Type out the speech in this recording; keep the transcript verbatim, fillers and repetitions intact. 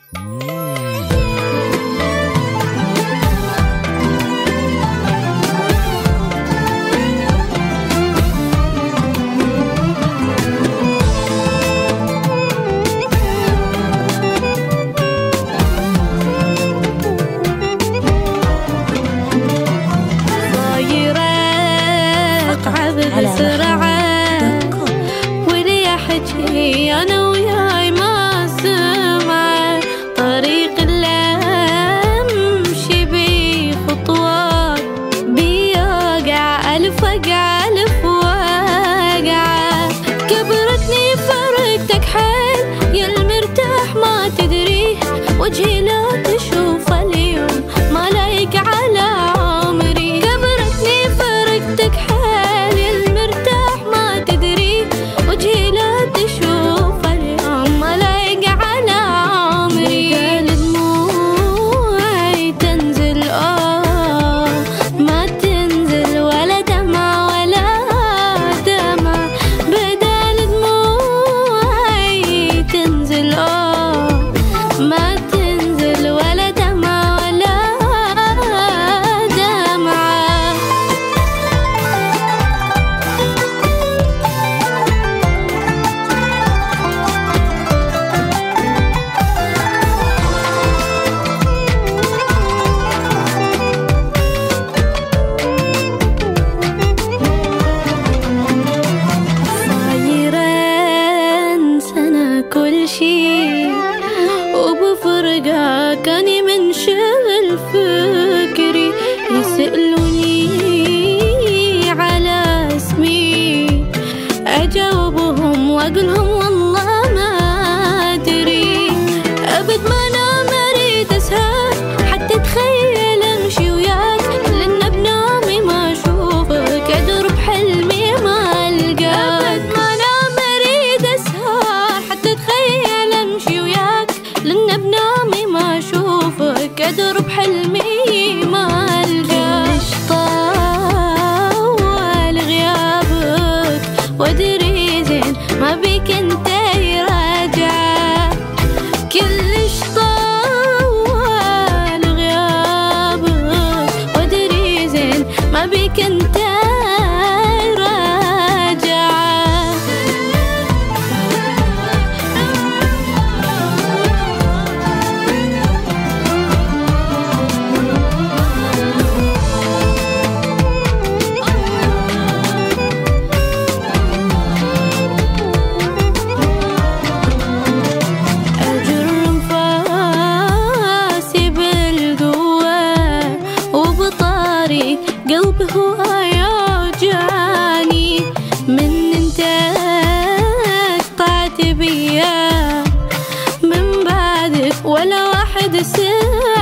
بسرعة ولي أحكي أنا وياي ما سمع طريق اللي أمشي بيه خطوات بيوقع ألف وقع ألف وقع كبرتني فرقتك حيل يا المرتاح ما تدريه وجهي لا تشوف اليوم ما لايق على عمري كبرتني فرقتك حيل وجهي لا تشوف اليوم ما لايق على عمري بدال دموعي تنزل آه ما تنزل ولا دمع ولا دمع بدال دموعي تنزل آه ما تنزل ولا دمع ولا دمع كل شي وبفرقة كاني منشغل فكري يسألوني على اسمي أجاوبهم وأقولهم والله ما أدري أبد ما أنا مريد أسهر حتى أتخيل أمشي وياك لأن بنومي ما أشوفك أدور بحلمي ما ألقاك أبد ما أنا مريد أسهر حتى أتخيل أمشي وياك لأن بنومي ما أشوفك أدور بحلمي ما ألقاك ليش طول غيابك وأدري زين ما بيك أنت راجع كلش طول غيابك وأدري زين ما بيك أنت قلبي هو يوجعني من انت قطعت بيا من بعدك ولا واحد سمع